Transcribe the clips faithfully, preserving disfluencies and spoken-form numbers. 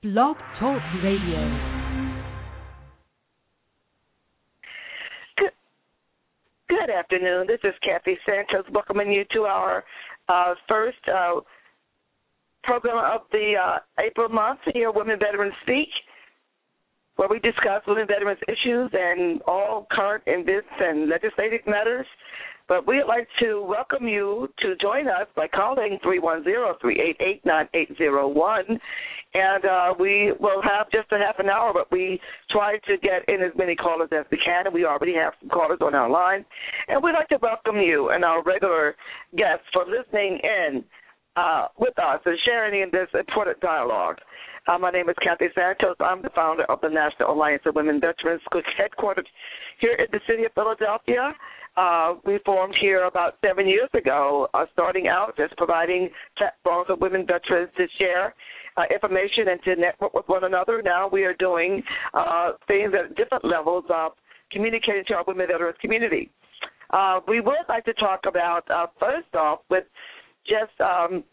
Blog Talk Radio. Good, good afternoon. This is Kathy Santos welcoming you to our uh, first uh, program of the uh, April month here, Women Veterans Speak, where we discuss women veterans issues and all current events and legislative matters. But we'd like to welcome you to join us by calling three one zero, three eight eight, nine eight zero one. And uh, we will have just a half an hour, but we try to get in as many callers as we can, and we already have some callers on our line. And we'd like to welcome you and our regular guests for listening in uh, with us and sharing in this important dialogue. Uh, my name is Kathy Santos. I'm the founder of the National Alliance of Women Veterans, headquartered here in the city of Philadelphia. Uh, we formed here about seven years ago, uh, starting out just providing platforms for women veterans to share uh, information and to network with one another. Now we are doing uh, things at different levels of communicating to our women veterans community. Uh, we would like to talk about, uh, first off, with just um,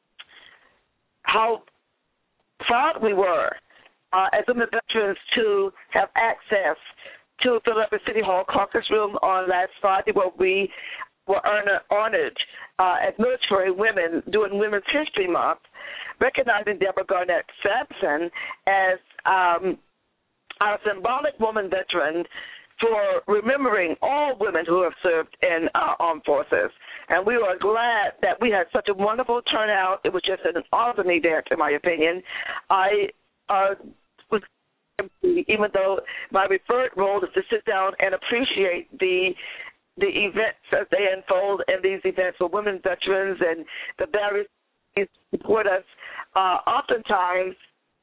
how proud we were uh, as women veterans to have access to Philadelphia City Hall caucus room on last Friday, where we were honored uh, as military women during Women's History Month, recognizing Deborah Garnett Sampson as um, our symbolic woman veteran for remembering all women who have served in our armed forces. And we were glad that we had such a wonderful turnout. It was just an awesome event, in my opinion. I uh, was, even though my preferred role is to sit down and appreciate the the events as they unfold, and these events for women veterans and the various things support us. Uh, oftentimes,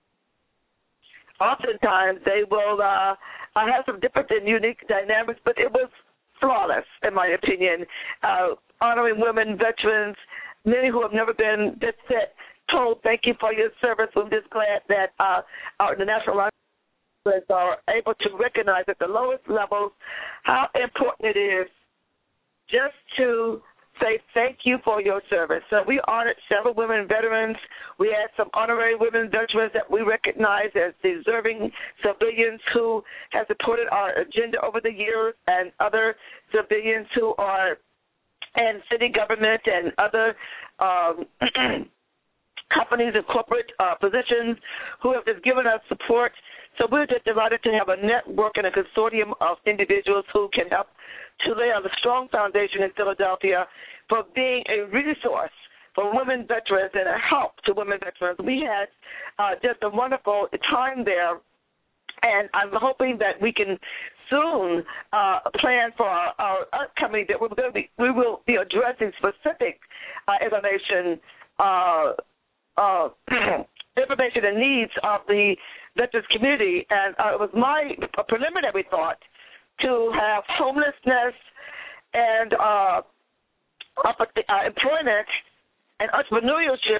oftentimes they will uh, have some different and unique dynamics, but it was flawless, in my opinion, uh, honoring women veterans, many who have never been just said, told thank you for your service. I'm just glad that uh, our, the National Alliance are able to recognize at the lowest levels how important it is just to say thank you for your service. So we honored several women veterans. We had some honorary women veterans that we recognize as deserving civilians who have supported our agenda over the years, and other civilians who are in city government and other um, companies and corporate uh, positions who have just given us support. So we're just delighted to have a network and a consortium of individuals who can help to lay out a strong foundation in Philadelphia for being a resource for women veterans and a help to women veterans. We had uh, just a wonderful time there, and I'm hoping that we can soon uh, plan for our, our upcoming that we're going to be, we will be addressing specific uh, information, uh, uh, information and needs of the veterans community, and uh, it was my preliminary thought to have homelessness and uh, uh, employment and entrepreneurship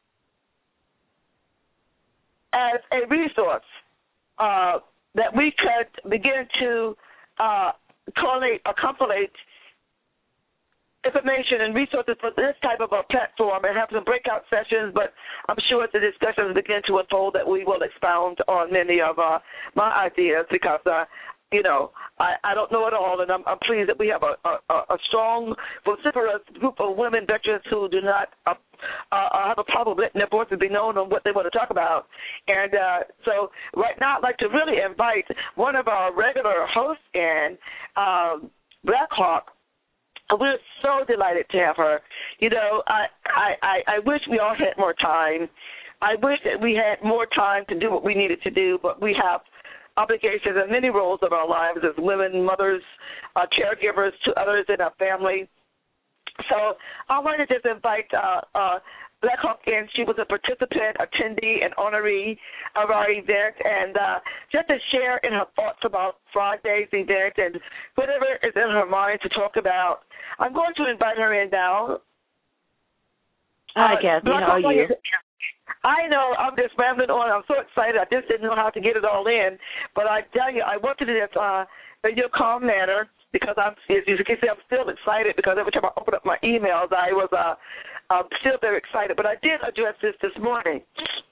as a resource uh, that we could begin to uh, collate or compilate information and resources for this type of a platform and have some breakout sessions, but I'm sure as the discussions begin to unfold that we will expound on many of uh, my ideas because, uh, you know, I, I don't know it all, and I'm, I'm pleased that we have a, a, a strong, vociferous group of women veterans who do not uh, uh, have a problem letting their voices be known on what they want to talk about. And uh, so right now I'd like to really invite one of our regular hosts in, um, Blackhawk. We're so delighted to have her. You know, I, I, I wish we all had more time. I wish that we had more time to do what we needed to do, but we have obligations and many roles of our lives as women, mothers, uh, caregivers to others in our family. So I wanted to just invite uh, uh, Blackhawk in. She was a participant, attendee, and honoree of our event, and uh, just to share in her thoughts about Friday's event and whatever is in her mind to talk about. I'm going to invite her in now. Hi, Kathy. How are you? I know. I'm just rambling on. I'm so excited. I just didn't know how to get it all in. But I tell you, I wanted it uh, in your calm manner because I'm, as you can see, I'm still excited because every time I open up my emails, I was uh, uh, still very excited. But I did address this this morning.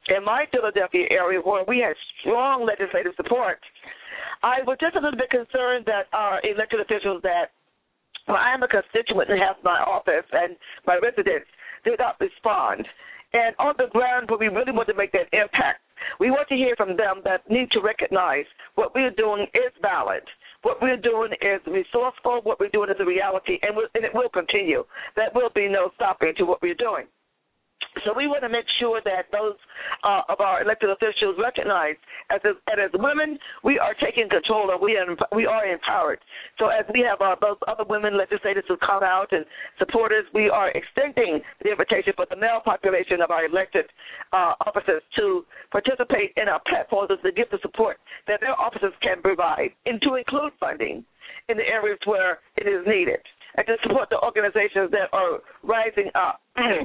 in my Philadelphia area where we had strong legislative support, I was just a little bit concerned that our elected officials that, well, I am a constituent and have my office and my residents did not respond. And on the ground where we really want to make that impact, we want to hear from them that need to recognize what we're doing is valid. What we're doing is resourceful. What we're doing is a reality, and, we'll, and it will continue. There will be no stopping to what we're doing. So we want to make sure that those uh, of our elected officials recognize as a, and as women, we are taking control and we are, we are empowered. So as we have uh, those other women legislators who come out and support us, we are extending the invitation for the male population of our elected uh, officers to participate in our platforms and to give the support that their officers can provide, and to include funding in the areas where it is needed, and to support the organizations that are rising up.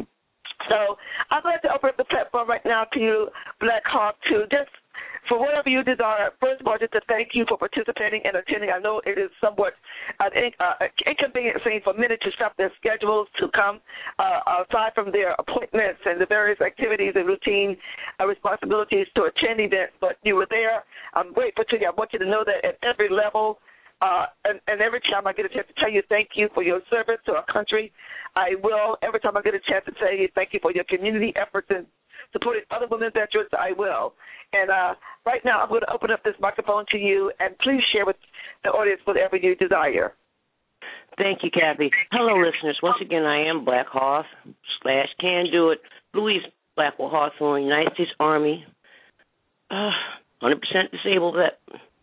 So I'd like to open up the platform right now to you, Black Hawk, to just for whatever you desire. First of all, just to thank you for participating and attending. I know it is somewhat an uh, inconvenient thing for many to stop their schedules to come, uh, aside from their appointments and the various activities and routine uh, responsibilities to attend events. But you were there. I'm grateful to you. I want you to know that at every level, Uh, and, and every time I get a chance to tell you thank you for your service to our country, I will. Every time I get a chance to tell you thank you for your community efforts and supporting other women veterans, I will. And uh, right now I'm going to open up this microphone to you, and please share with the audience whatever you desire. Thank you, Kathy. Hello, listeners. Once again, I am Black Hawth slash Can Do It, Louise Blackwell Hawthorne, United States Army, uh, one hundred percent disabled vet.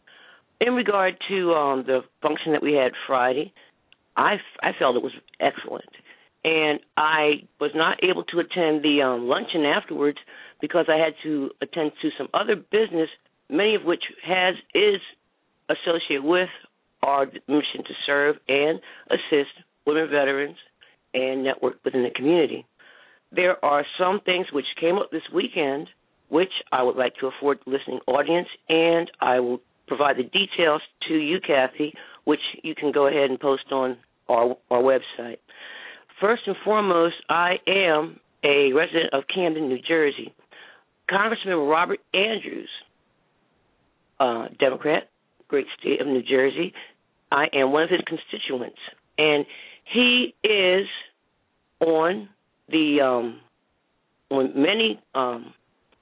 In regard to um, the function that we had Friday, I, I felt it was excellent. And I was not able to attend the um, luncheon afterwards because I had to attend to some other business, many of which has is associated with our mission to serve and assist women veterans and network within the community. There are some things which came up this weekend which I would like to afford the listening audience, and I will provide the details to you, Kathy, which you can go ahead and post on our, our website. First and foremost, I am a resident of Camden, New Jersey. Congressman Robert Andrews, uh, Democrat, great state of New Jersey, I am one of his constituents, and he is on the um, on many um,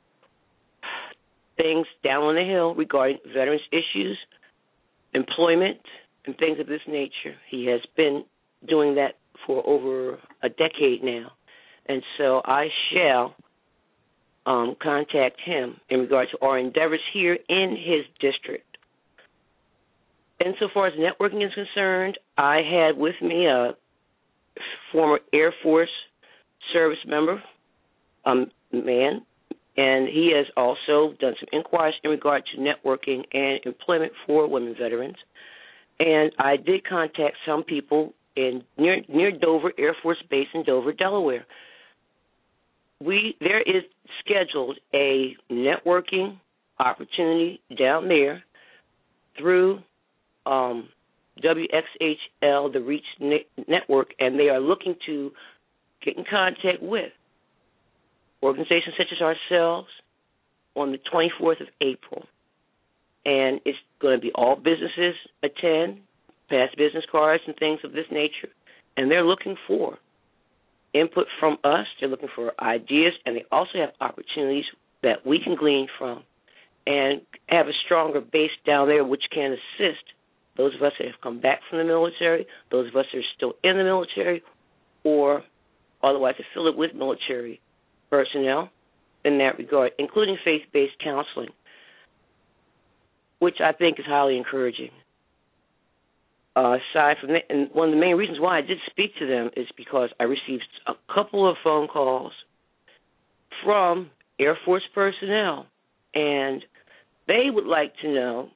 things down on the Hill regarding veterans issues, employment, and things of this nature. He has been doing that for over a decade now. And so I shall um, contact him in regard to our endeavors here in his district. Insofar as networking is concerned, I had with me a former Air Force service member, a man, and he has also done some inquiries in regard to networking and employment for women veterans. And I did contact some people in near near Dover Air Force Base in Dover, Delaware. We there is scheduled a networking opportunity down there through um, W X H L, the Reach Network, and they are looking to get in contact with organizations such as ourselves on the twenty-fourth of April. And it's going to be all businesses attend, pass business cards and things of this nature. And they're looking for input from us. They're looking for ideas, and they also have opportunities that we can glean from and have a stronger base down there which can assist those of us that have come back from the military, those of us that are still in the military, or otherwise affiliated with military personnel in that regard, including faith-based counseling, which I think is highly encouraging. Uh, aside from that, and one of the main reasons why I did speak to them is because I received a couple of phone calls from Air Force personnel, and they would like to know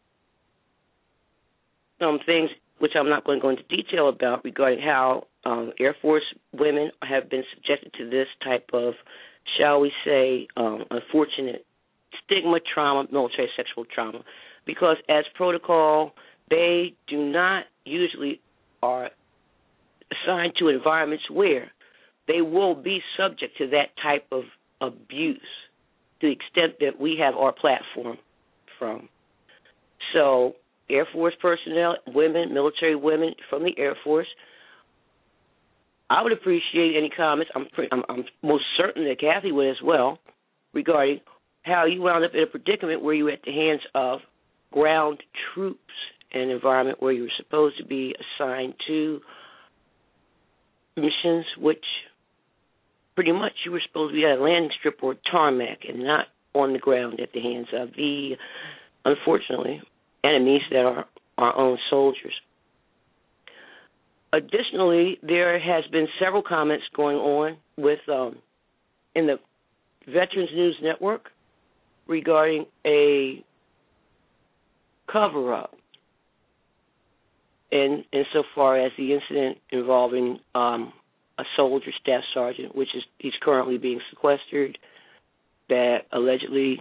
some things which I'm not going to go into detail about regarding how um, Air Force women have been subjected to this type of, shall we say, um, unfortunate stigma, trauma, military sexual trauma, because as protocol, they do not usually are assigned to environments where they will be subject to that type of abuse. to the extent that we have our platform from. So Air Force personnel, women, military women from the Air Force, I would appreciate any comments. I'm, pre- I'm, I'm most certain that Kathy would as well, regarding how you wound up in a predicament where you were at the hands of ground troops in an environment where you were supposed to be assigned to missions, which pretty much you were supposed to be at a landing strip or tarmac and not on the ground at the hands of the, unfortunately, enemies that are our own soldiers. Additionally, there has been several comments going on with um, in the Veterans News Network regarding a cover-up in insofar as the incident involving um, a soldier, staff sergeant, which is he's currently being sequestered, that allegedly,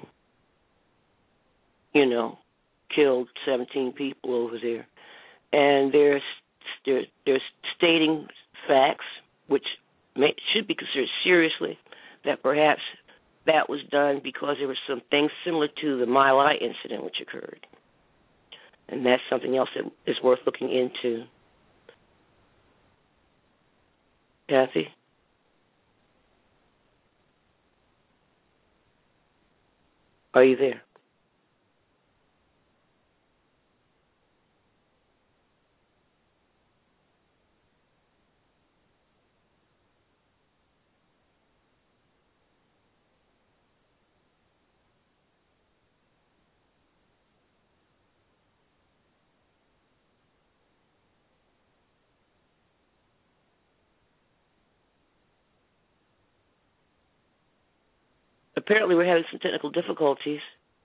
you know, killed seventeen people over there. And there's they're, they're stating facts which may, should be considered seriously, that perhaps that was done because there were some things similar to the My Lai incident which occurred. And that's something else that is worth looking into. Kathy? Are you there? Apparently we're having some technical difficulties.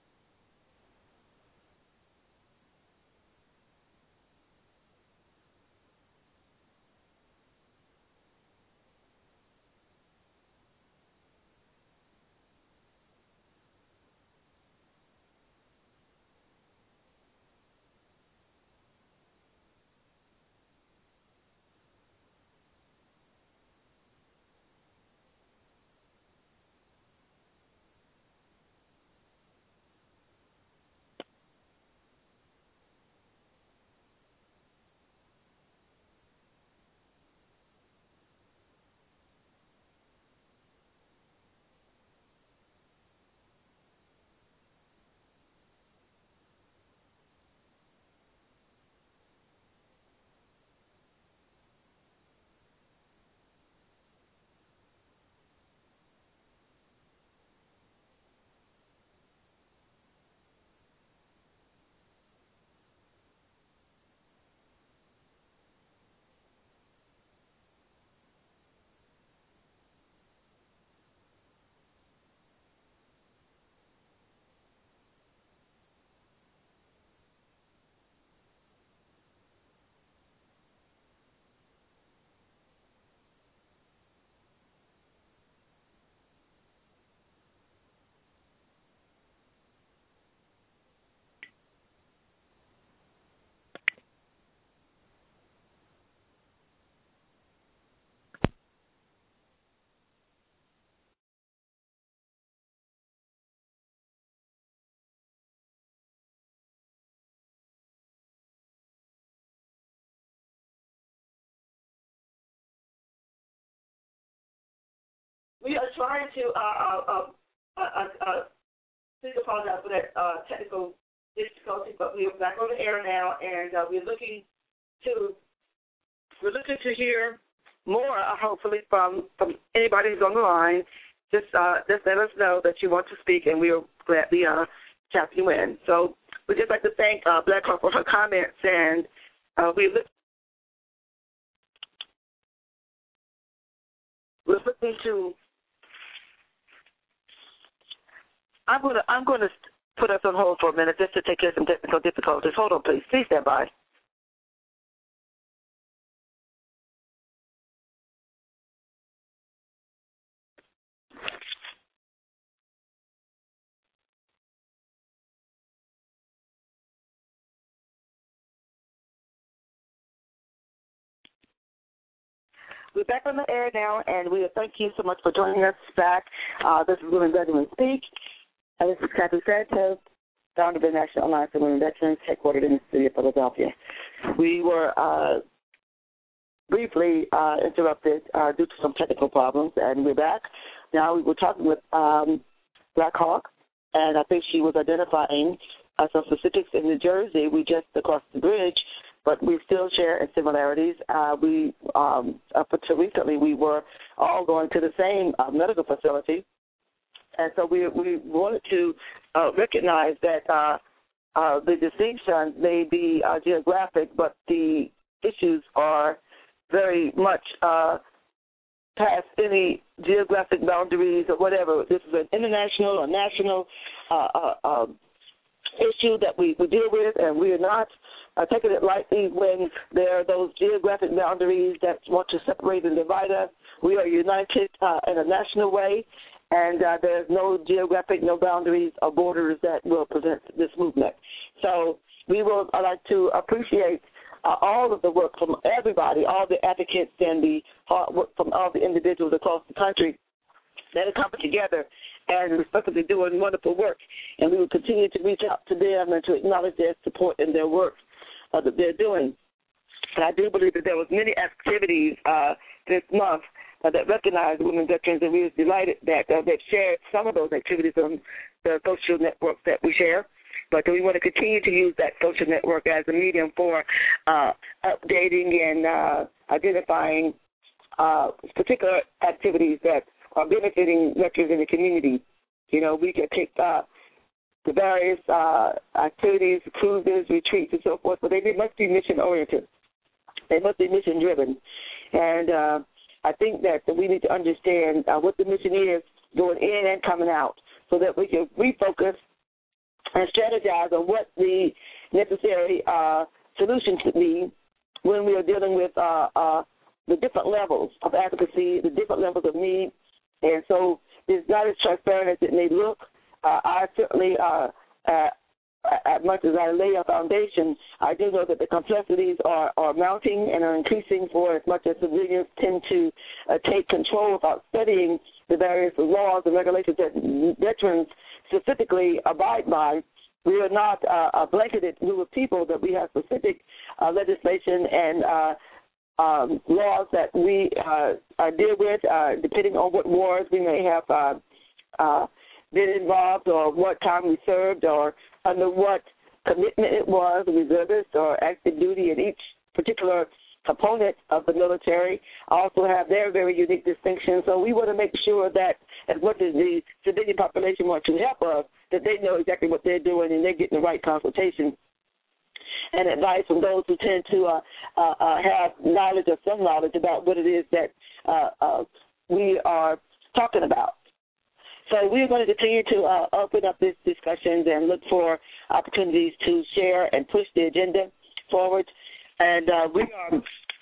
We are trying to uh, uh, uh, uh, uh, please apologize for that uh, technical difficulty, but we are back on the air now, and uh, we're looking to we're looking to hear more, uh, hopefully, from, from anybody who's on the line. Just uh, just let us know that you want to speak, and we'll gladly uh, tap you in. So we'd just like to thank uh, Black Hawk for her comments, and uh, we look. We're looking to. I'm going to I'm going to put us on hold for a minute just to take care of some technical difficulties. Hold on, please. Please stand by. We're back on the air now, and we thank you so much for joining us back. Uh, this is Women Veterans Speak. Uh, this is Kathy Santos, founder of the National Alliance of Women Veterans, headquartered in the city of Philadelphia. We were uh, briefly uh, interrupted uh, due to some technical problems, and we're back. Now we were talking with um, Black Hawk, and I think she was identifying uh, some specifics in New Jersey. We just across the bridge, but we still share similarities. Uh, we um, up until recently, we were all going to the same uh, medical facility. And so we we wanted to uh, recognize that uh, uh, the distinction may be uh, geographic, but the issues are very much uh, past any geographic boundaries or whatever. This is an international or national uh, uh, uh, issue that we, we deal with, and we are not uh, taking it lightly when there are those geographic boundaries that want to separate and divide us. We are united uh, in a national way. And uh, there's no geographic, no boundaries or borders that will prevent this movement. So we would like to appreciate uh, all of the work from everybody, all the advocates and the hard work from all the individuals across the country that are coming together and respectively doing wonderful work. And we will continue to reach out to them and to acknowledge their support and their work uh, that they're doing. And I do believe that there was many activities uh, this month Uh, that recognize women veterans, and we are delighted that uh, they've shared some of those activities on the social networks that we share. But we want to continue to use that social network as a medium for uh, updating and uh, identifying uh, particular activities that are benefiting veterans in the community. You know, we can take uh, the various uh, activities, cruises, retreats, and so forth, but they must be mission-oriented. They must be mission-driven. And uh, I think that we need to understand uh, what the mission is going in and coming out so that we can refocus and strategize on what the necessary uh, solution could be when we are dealing with uh, uh, the different levels of advocacy, the different levels of need. And so it's not as transparent as it may look. Uh, I certainly, uh, uh, as much as I lay a foundation, I do know that the complexities are, are mounting and are increasing for as much as civilians tend to uh, take control without studying the various laws and regulations that veterans specifically abide by. We are not uh, a blanketed group of people, that we have specific uh, legislation and uh, um, laws that we uh, uh, deal with, uh, depending on what wars we may have uh, uh, been involved or what time we served or under what commitment it was, reservist or active duty in each particular component of the military also have their very unique distinctions. So we want to make sure that as much as the civilian population wants to help us, that they know exactly what they're doing and they're getting the right consultation and advice from those who tend to uh, uh, uh, have knowledge or some knowledge about what it is that uh, uh, we are talking about. So we're going to continue to uh, open up these discussions and look for opportunities to share and push the agenda forward. And uh, we are,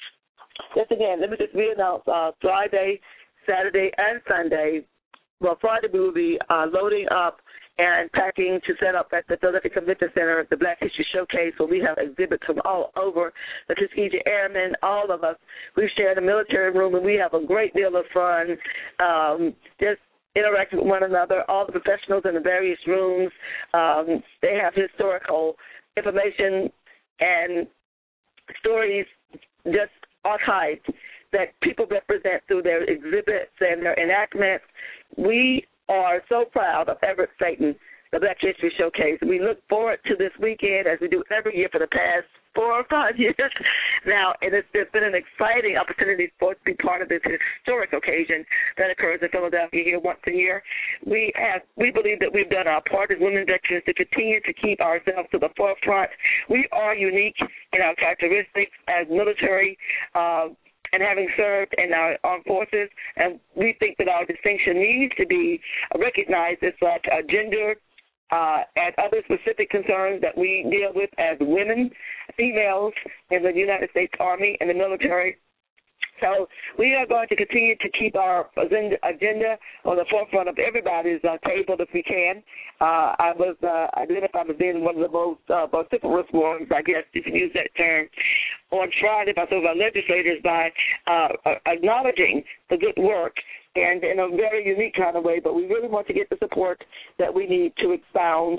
just again, let me just re-announce uh, Friday, Saturday, and Sunday. Well, Friday we will be uh, loading up and packing to set up at the Philadelphia Convention Center, the Black History Showcase, where we have exhibits from all over, the Tuskegee Airmen, all of us. We share the military room, and we have a great deal of fun. Um, just interacting with one another, all the professionals in the various rooms. Um, they have historical information and stories just archived that people represent through their exhibits and their enactments. We are so proud of Everett Satan, the Black History Showcase. We look forward to this weekend, as we do every year for the past four or five years now, and it's, it's been an exciting opportunity for us to be part of this historic occasion that occurs in Philadelphia here once a year. We have, we believe that we've done our part as women veterans to continue to keep ourselves to the forefront. We are unique in our characteristics as military uh, and having served in our armed forces, and we think that our distinction needs to be recognized as such. Uh, gender Uh, and other specific concerns that we deal with as women, females in the United States Army and the military. So we are going to continue to keep our agenda on the forefront of everybody's uh, table if we can. Uh, I was uh, identified as being one of the most uh, vociferous ones, I guess, if you use that term, on Friday by some of our legislators by uh, acknowledging the good work and in a very unique kind of way, but we really want to get the support that we need to expound,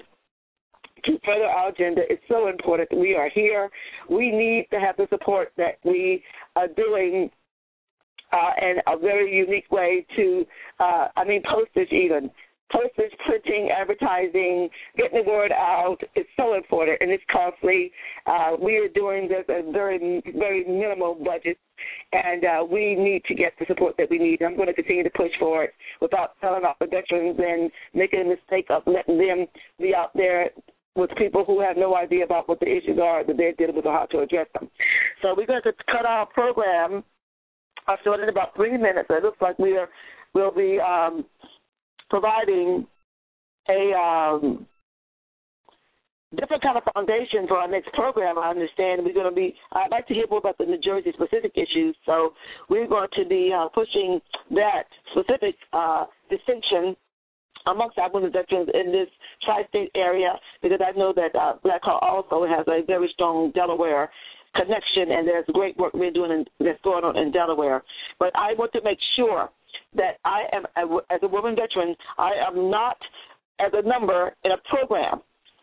to further our agenda. It's so important. We are here. We need to have the support that we are doing uh, in a very unique way to, uh, I mean, postage even. Postage, printing, advertising, getting the word out is so important, and it's costly. Uh, we are doing this at very, very minimal budget, and uh, we need to get the support that we need. I'm going to continue to push for it without selling off the veterans and making a mistake of letting them be out there with people who have no idea about what the issues are that they're dealing with or how to address them. So we're going to cut our program uh, short in about three minutes. It looks like we are, we'll be um, providing a um, different kind of foundation for our next program. I understand we're going to be, I'd like to hear more about the New Jersey specific issues, so we're going to be uh, pushing that specific uh, distinction amongst our women veterans in this tri-state area, because I know that uh, Black Hawk also has a very strong Delaware connection, and there's great work we're doing in, that's going on in Delaware. But I want to make sure that I am, as a woman veteran, I am not as a number in a program.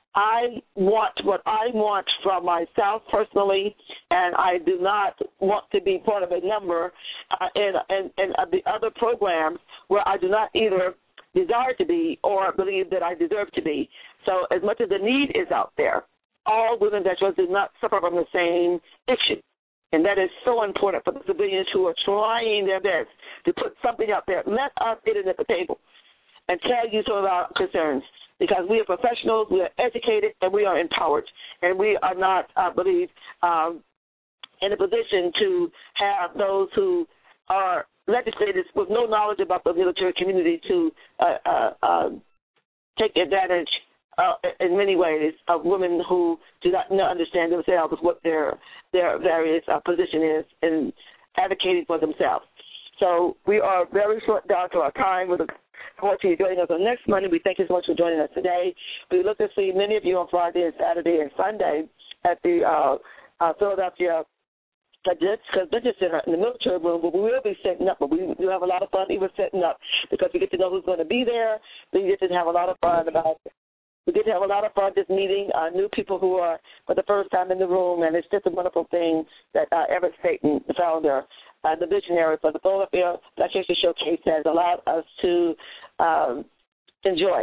I want what I want from myself personally, and I do not want to be part of a number uh, in, in, in uh, the other programs where I do not either desire to be or believe that I deserve to be. So as much as the need is out there, all women veterans do not suffer from the same issue. And that is so important for the civilians who are trying their best to put something out there. Let us get in at the table and tell you some of our concerns, because we are professionals, we are educated, and we are empowered. And we are not, I believe, um, in a position to have those who are legislators with no knowledge about the military community to uh, uh, uh, take advantage uh, in many ways of women who do not understand themselves what their their various uh, position is in advocating for themselves. So we are very short down to our time. We look forward to you joining us on next Monday. We thank you so much for joining us today. We look to see many of you on Friday and Saturday and Sunday at the uh, uh, Philadelphia Convention Center in the military room, but we will be setting up. But we do have a lot of fun even setting up, because we get to know who's going to be there. We get to have a lot of fun about it. We get to have a lot of fun just meeting uh, new people who are for the first time in the room, and it's just a wonderful thing that uh, Everett Staten, the founder, uh, the visionary for the Philadelphia Black History Showcase, has allowed us to um, enjoy.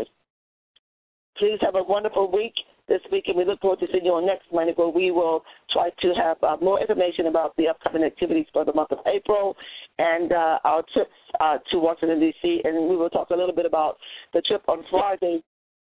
Please have a wonderful week this week, and we look forward to seeing you on next Monday, where we will try to have uh, more information about the upcoming activities for the month of April and uh, our trips uh, to Washington, D C, and we will talk a little bit about the trip on Friday.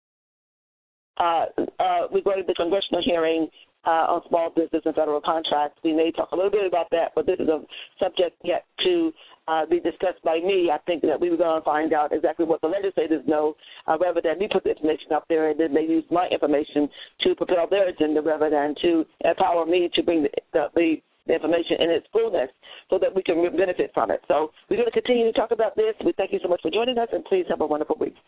Uh, uh, we're going to the congressional hearing uh, on small business and federal contracts. We may talk a little bit about that, but this is a subject yet to uh, be discussed by me. I think that we were going to find out exactly what the legislators know, uh, rather than me put the information up there and then they use my information to propel their agenda, rather than to empower me to bring the, the, the the information in its fullness so that we can benefit from it. So we're going to continue to talk about this. We thank you so much for joining us, and please have a wonderful week.